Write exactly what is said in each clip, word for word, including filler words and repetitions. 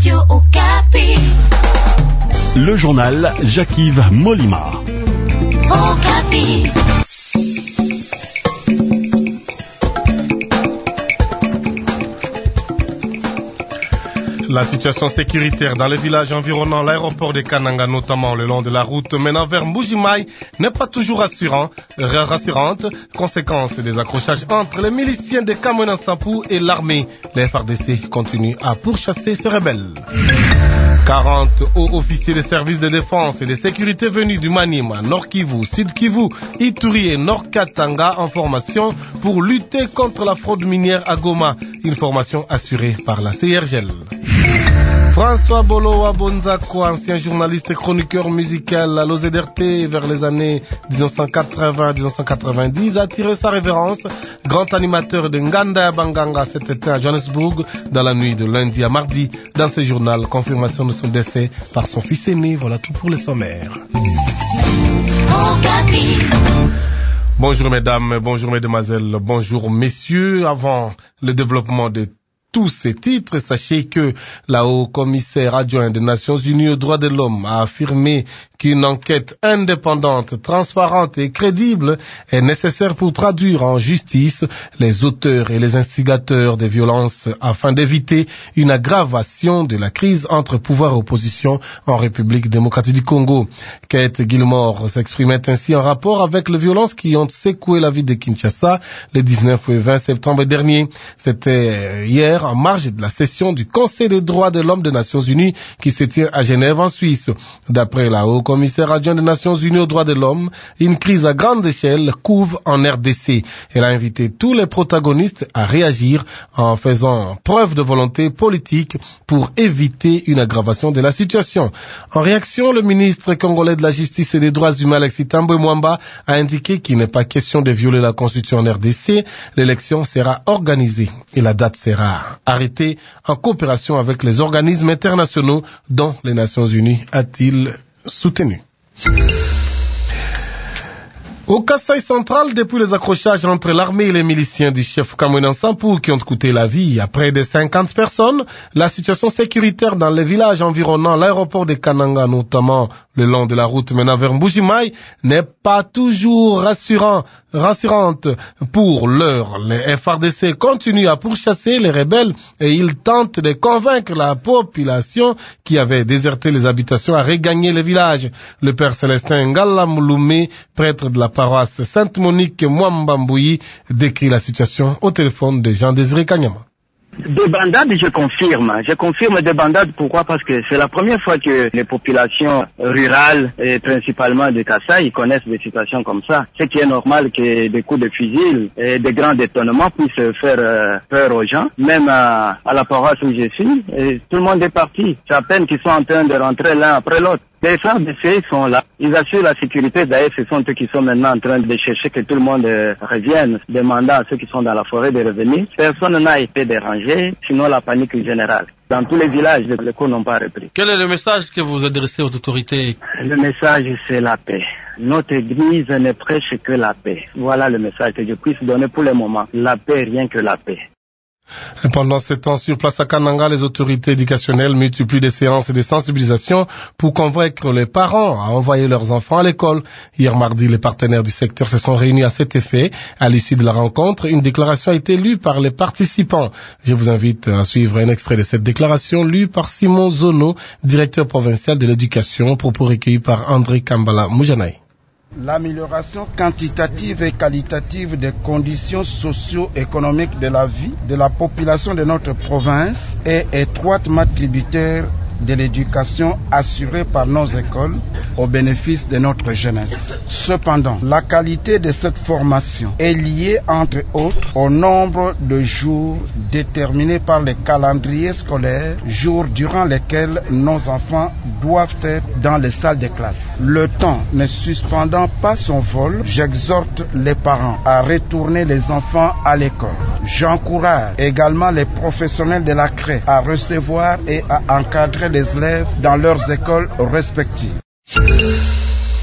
Radio Okapi. Le journal Jacques-Yves Molima. Okapi. La situation sécuritaire dans les villages environnant l'aéroport de Kananga, notamment le long de la route menant vers Mbuji-Mayi, n'est pas toujours rassurant, rassurante. Conséquence des accrochages entre les miliciens de Kamwina Nsapu et l'armée. Les F A R D C continuent à pourchasser ces rebelles. quarante hauts officiers de services de défense et de sécurité venus du Maniema, Nord Kivu, Sud Kivu, Ituri et Nord Katanga en formation pour lutter contre la fraude minière à Goma. Une formation assurée par la C I R G E L. François Bolowa Bonzako, ancien journaliste et chroniqueur musical à l'O Z R T vers les années mille neuf cent quatre-vingts à mille neuf cent quatre-vingt-dix, a tiré sa révérence. Grand animateur de Nganda Banganga cet été à Johannesburg, dans la nuit de lundi à mardi. Dans ce journal, confirmation de son décès par son fils aîné. Voilà tout pour le sommaire. Bonjour mesdames, bonjour mesdemoiselles, bonjour messieurs. Avant le développement de tous ces titres, sachez que la haut-commissaire adjointe des Nations Unies aux droits de l'homme a affirmé qu'une enquête indépendante, transparente et crédible est nécessaire pour traduire en justice les auteurs et les instigateurs des violences afin d'éviter une aggravation de la crise entre pouvoir et opposition en République démocratique du Congo. Kate Gilmore s'exprimait ainsi en rapport avec les violences qui ont secoué la ville de Kinshasa le dix-neuf et vingt septembre dernier. C'était hier en marge de la session du Conseil des droits de l'homme des Nations Unies qui se tient à Genève en Suisse. D'après la haut-commissaire adjointe des Nations Unies aux droits de l'homme, une crise à grande échelle couve en R D C. Elle a invité tous les protagonistes à réagir en faisant preuve de volonté politique pour éviter une aggravation de la situation. En réaction, le ministre congolais de la Justice et des droits humains, Alexis Tambwe Mwamba, a indiqué qu'il n'est pas question de violer la Constitution en R D C. L'élection sera organisée et la date sera arrêté en coopération avec les organismes internationaux dont les Nations Unies, a-t-il soutenu. Au Kasaï central, depuis les accrochages entre l'armée et les miliciens du chef Kamwina Nsapu qui ont coûté la vie à près de cinquante personnes, la situation sécuritaire dans les villages environnant l'aéroport de Kananga, notamment le long de la route menant vers Mbuji-Mayi, n'est pas toujours rassurant, rassurante. Pour l'heure, les F A R D C continuent à pourchasser les rebelles et ils tentent de convaincre la population qui avait déserté les habitations à regagner les villages. Le père Célestin Ngala Mouloumé, prêtre de la paroisse Sainte-Monique Mwambambouyi, décrit la situation au téléphone de Jean-Désiré Kanyama. Des bandades, je confirme. Je confirme des bandades. Pourquoi? Parce que c'est la première fois que les populations rurales, et principalement de Kasaï, connaissent des situations comme ça. Ce qui est normal que des coups de fusil et des grands détonnements puissent faire euh, peur aux gens. Même à, à la paroisse où je suis, et tout le monde est parti. C'est à peine qu'ils sont en train de rentrer l'un après l'autre. Les F A R D C sont là, ils assurent la sécurité. D'ailleurs, ce sont eux qui sont maintenant en train de chercher que tout le monde revienne, demandant à ceux qui sont dans la forêt de revenir. Personne n'a été dérangé, sinon la panique est générale. Dans tous les villages, les coups n'ont pas repris. Quel est le message que vous adressez aux autorités? Le message, c'est la paix. Notre église ne prêche que la paix. Voilà le message que je puisse donner pour le moment. La paix, rien que la paix. Pendant ce temps, sur place à Kananga, les autorités éducationnelles multiplient des séances de sensibilisation pour convaincre les parents à envoyer leurs enfants à l'école. Hier mardi, les partenaires du secteur se sont réunis à cet effet. À l'issue de la rencontre, une déclaration a été lue par les participants. Je vous invite à suivre un extrait de cette déclaration lue par Simon Zono, directeur provincial de l'éducation, propos recueillis par André Kambala Moujanaï. L'amélioration quantitative et qualitative des conditions socio-économiques de la vie de la population de notre province est étroitement tributaire de l'éducation assurée par nos écoles au bénéfice de notre jeunesse. Cependant, la qualité de cette formation est liée entre autres au nombre de jours déterminés par le calendrier scolaire, jours durant lesquels nos enfants doivent être dans les salles de classe. Le temps ne suspendant pas son vol, j'exhorte les parents à retourner les enfants à l'école. J'encourage également les professionnels de la crèche à recevoir et à encadrer les élèves dans leurs écoles respectives.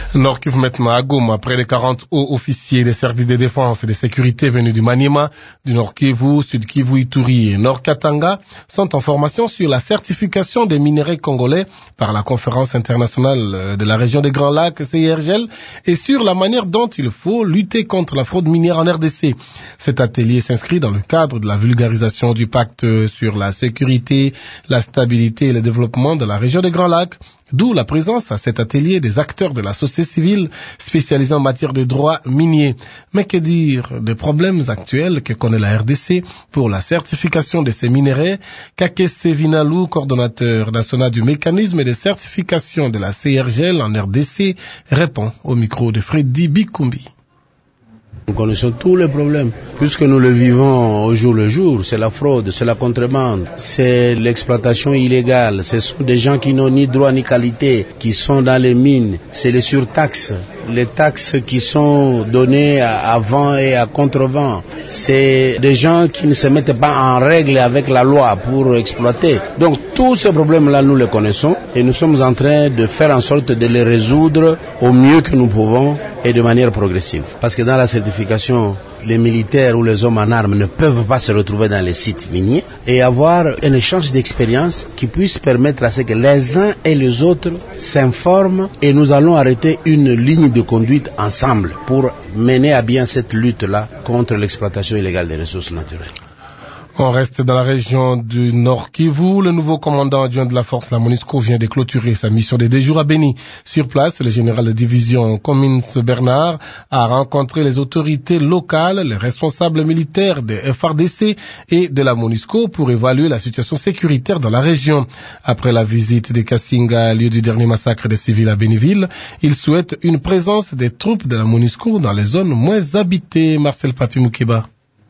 Nord Kivu maintenant à Goma, près de quarante hauts officiers des services de défense et de sécurité venus du Maniema, du Nord Kivu, Sud Kivu, Ituri et Nord Katanga sont en formation sur la certification des minerais congolais par la conférence internationale de la région des Grands Lacs, C I R G L, et sur la manière dont il faut lutter contre la fraude minière en R D C. Cet atelier s'inscrit dans le cadre de la vulgarisation du pacte sur la sécurité, la stabilité et le développement de la région des Grands Lacs. D'où la présence à cet atelier des acteurs de la société civile spécialisés en matière de droits miniers. Mais que dire des problèmes actuels que connaît la R D C pour la certification de ces minerais? Kakese Vinalou, coordonnateur national du mécanisme de certification de la C I R G L en R D C, répond au micro de Freddy Bikumbi. Nous connaissons tous les problèmes, puisque nous le vivons au jour le jour. C'est la fraude, c'est la contrebande, c'est l'exploitation illégale. Ce sont des gens qui n'ont ni droit ni qualité, qui sont dans les mines. C'est les surtaxes, les taxes qui sont données à vent et à contre-vent. C'est des gens qui ne se mettent pas en règle avec la loi pour exploiter. Donc tous ces problèmes-là, nous les connaissons et nous sommes en train de faire en sorte de les résoudre au mieux que nous pouvons et de manière progressive. Parce que dans la certification, les militaires ou les hommes en armes ne peuvent pas se retrouver dans les sites miniers et avoir un échange d'expérience qui puisse permettre à ce que les uns et les autres s'informent et nous allons arrêter une ligne de conduite ensemble pour mener à bien cette lutte-là contre l'exploitation illégale des ressources naturelles. On reste dans la région du Nord Kivu. Le nouveau commandant adjoint de la force, la MONUSCO, vient de clôturer sa mission de deux jours à Beni. Sur place, le général de division Comins Bernard a rencontré les autorités locales, les responsables militaires des F R D C et de la MONUSCO pour évaluer la situation sécuritaire dans la région. Après la visite de Kassinga, lieu du dernier massacre des civils à Béniville, il souhaite une présence des troupes de la MONUSCO dans les zones moins habitées. Marcel Papi Moukeba.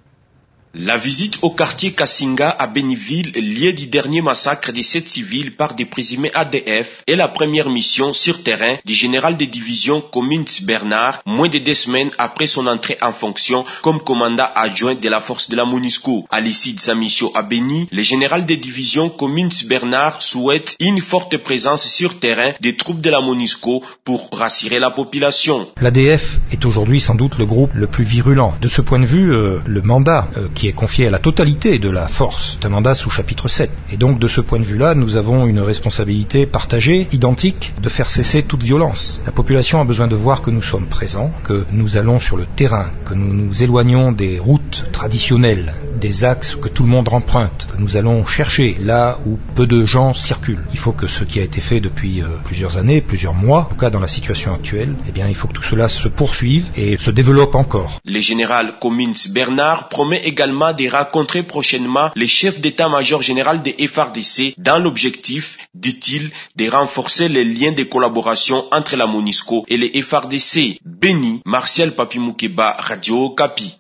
La visite au quartier Kassinga à Béniville, lieu du dernier massacre des sept civils par des présumés A D F, est la première mission sur terrain du général de division Comins Bernard, moins de deux semaines après son entrée en fonction comme commandant adjoint de la force de la MONUSCO. À l'issue de sa mission à Béni, le général de division Comins Bernard souhaite une forte présence sur terrain des troupes de la MONUSCO pour rassurer la population. L'A D F est aujourd'hui sans doute le groupe le plus virulent. De ce point de vue, euh, le mandat euh, qui est confié à la totalité de la force, un mandat sous chapitre sept. Et donc de ce point de vue-là, nous avons une responsabilité partagée, identique, de faire cesser toute violence. La population a besoin de voir que nous sommes présents, que nous allons sur le terrain, que nous nous éloignons des routes traditionnelles, des axes que tout le monde emprunte, que nous allons chercher là où peu de gens circulent. Il faut que ce qui a été fait depuis euh, plusieurs années, plusieurs mois, en tout cas dans la situation actuelle, eh bien il faut que tout cela se poursuive et se développe encore. Le général Comins Bernard promet également de rencontrer prochainement les chefs d'état-major général des F R D C dans l'objectif, dit-il, de renforcer les liens de collaboration entre la MONUSCO et les F R D C. Béni, Martial Papi Moukeba, Radio Okapi.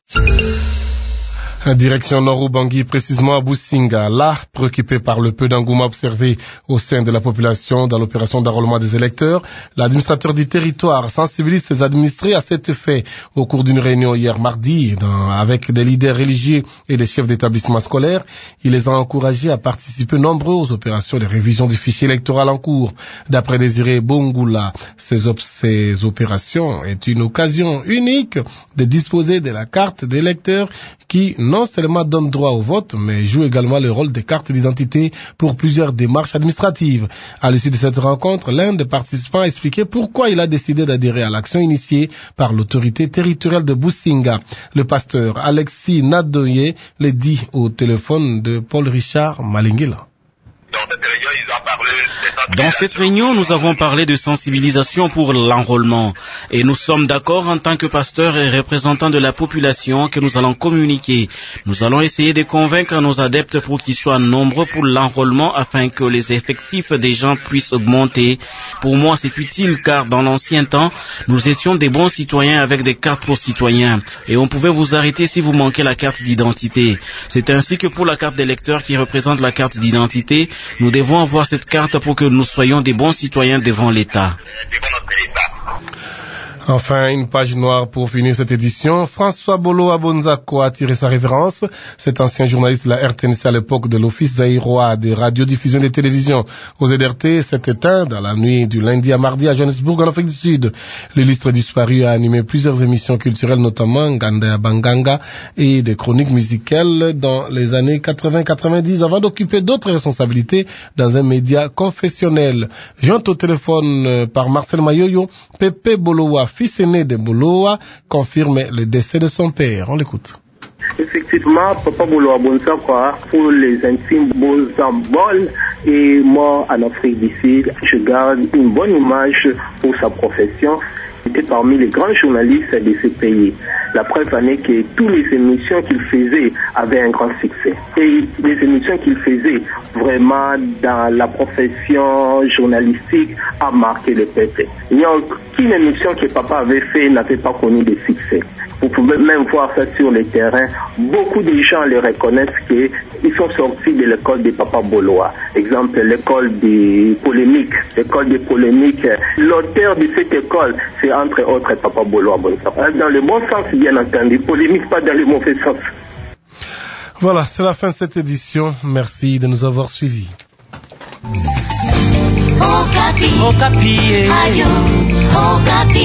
Direction Nord-Ubangi, précisément à Businga, là, préoccupé par le peu d'engouement observé au sein de la population dans l'opération d'enrôlement des électeurs, l'administrateur du territoire sensibilise ses administrés à cet effet au cours d'une réunion hier mardi dans, avec des leaders religieux et des chefs d'établissement scolaire. Il les a encouragés à participer nombreux aux opérations de révision du fichier électoral en cours. D'après Désiré Bongula, ces, op- ces opérations est une occasion unique de disposer de la carte d'électeur qui non seulement donne droit au vote, mais joue également le rôle de carte d'identité pour plusieurs démarches administratives. À l'issue de cette rencontre, l'un des participants a expliqué pourquoi il a décidé d'adhérer à l'action initiée par l'autorité territoriale de Businga. Le pasteur Alexis Nadoye le dit au téléphone de Paul Richard Malingila. Dans cette réunion, nous avons parlé de sensibilisation pour l'enrôlement et nous sommes d'accord en tant que pasteurs et représentants de la population que nous allons communiquer. Nous allons essayer de convaincre nos adeptes pour qu'ils soient nombreux pour l'enrôlement afin que les effectifs des gens puissent augmenter. Pour moi, c'est utile car dans l'ancien temps, nous étions des bons citoyens avec des cartes pour citoyens et on pouvait vous arrêter si vous manquez la carte d'identité. C'est ainsi que pour la carte d'électeur qui représente la carte d'identité, nous devons avoir cette carte pour que nous soyons des bons citoyens devant l'État. Enfin, une page noire pour finir cette édition. François Bolo Abonzako a tiré sa révérence. Cet ancien journaliste de la R T N C à l'époque de l'Office zaïrois des radiodiffusions et des télévisions aux Z R T s'est éteint dans la nuit du lundi à mardi à Johannesburg, en Afrique du Sud. L'illustre disparu a animé plusieurs émissions culturelles, notamment Nganda Banganga et des chroniques musicales dans les années quatre-vingts quatre-vingt-dix, avant d'occuper d'autres responsabilités dans un média confessionnel. Joint au téléphone par Marcel Mayoyo, Pepe Boloa, fils aîné de Boloa, confirme le décès de son père. On l'écoute. Effectivement, Papa Boloa Bonsakwa, pour les intimes Bozambol, est mort en Afrique du Sud. Je garde une bonne image pour sa profession. Il était parmi les grands journalistes de ce pays. La preuve en est que toutes les émissions qu'il faisait avaient un grand succès. Et les émissions qu'il faisait vraiment dans la profession journalistique a marqué le peuple. Il n'y a aucune émission que papa avait fait n'avait pas connu de succès. Vous pouvez même voir ça sur le terrain. Beaucoup de gens les reconnaissent qu'ils sont sortis de l'école de Papa Boloa. Exemple, l'école des polémiques. L'école des polémiques. L'auteur de cette école, c'est entre autres Papa Boloa. Dans le bon sens, bien entendu. Polémique, pas dans le mauvais sens. Voilà, c'est la fin de cette édition. Merci de nous avoir suivis. Okapi. Okapi. Radio. Okapi.